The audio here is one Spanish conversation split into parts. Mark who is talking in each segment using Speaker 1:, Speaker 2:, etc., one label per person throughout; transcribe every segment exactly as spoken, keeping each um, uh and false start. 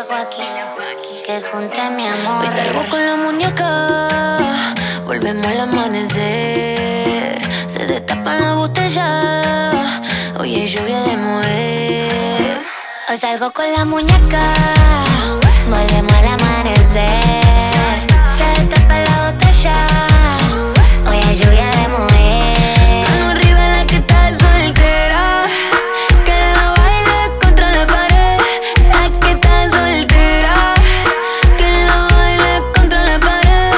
Speaker 1: Joaquín, que junte mi amor.
Speaker 2: Hoy salgo con la muñeca, volvemos al amanecer. Se destapan la botella, hoy hay lluvia de mover.
Speaker 1: Hoy salgo con la muñeca, volvemos al amanecer. Se destapa la botella, hoy hay lluvia de mover.
Speaker 2: Mano arriba la que está soltera, que la baile contra la pared. La que está soltera, que la baile contra la pared.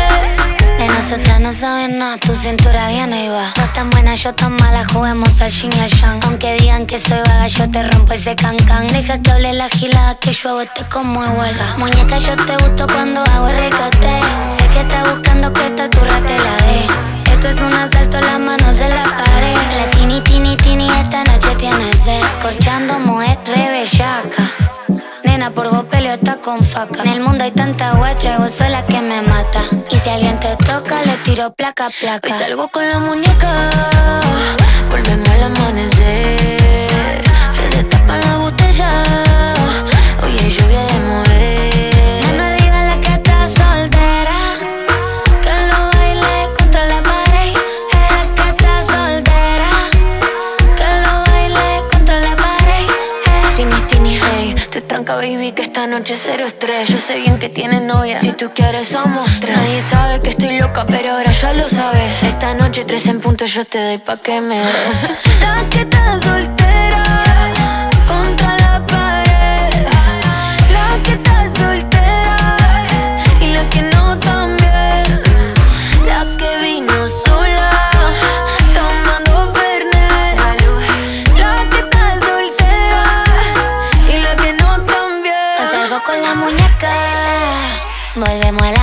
Speaker 1: De nosotras no saben nada, tu cintura viene y va. Vos tan buena, yo tan mala, juguemos al yin y al yang. Aunque digan que soy vaga, yo te rompo ese cancan. Deja que hable la gilada, que yo hago este como de huelga. Muñeca, yo te gusto cuando hago el ricote. Sé que estás buscando que esta turra te la dé. Esto es un asalto, las manos en la pared. La tini, tini, tini, esta noche tiene sed. Corchando, mujer, re bellaca. Nena, por vos peleo está con faca. En el mundo hay tanta guacha y vos sos la que me mata. Y si alguien te toca, le tiro placa, placa.
Speaker 2: Hoy salgo con la muñeca, volvemos al amanecer. Se destapa la botella, hoy hay lluvia de mover.
Speaker 1: Mano arriba la que está soltera, que lo baile contra la pared. Ella que está soltera, que lo baile contra la pared.
Speaker 2: Tini, tini, hey, te tranca baby que esta noche cero estrés. Yo sé bien que tienes novia, si tú quieres somos tres. Nadie sabe que estoy loca, pero ahora ya lo sabes. Esta noche tres en punto yo te doy pa' que me des. La que está soltera, contra la pared. La que está soltera, y la que no también. La que vino sola, tomando Fernet. La que está soltera, y la que no también.
Speaker 1: Hoy salgo con la muñeca, volvemos a la